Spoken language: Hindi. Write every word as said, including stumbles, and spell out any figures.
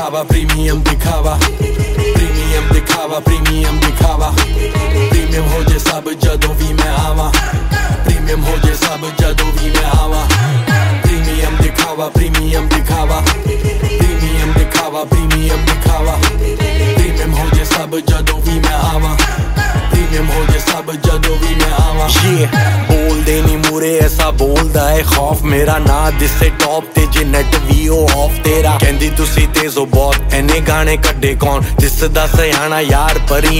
दिखावा प्रीमियम दिखावा प्रीमियम दिखावा प्रीमियम दिखावा प्रीमियम हो जे सब जदों भी मैं आवा प्रीमियम हो जे सब जदों भी मैं आवा प्रीमियम दिखावा प्रीमियम दिखावा प्रीमियम दिखावा प्रीमियम दिखावा प्रीमियम हो जे सब जदों भी मैं आवा प्रीमियम हो जे सब जदों भी मैं आवा ये बोल देनी मुरे ऐसा बोलदा है खौफ मेरा ना दिसे टॉप ते जे नेट वी ओ ऑफ तेरा कहंदी तुसी तेज हो बहुत एने गाने कड्डे कौन दिसदा सयाना यार परी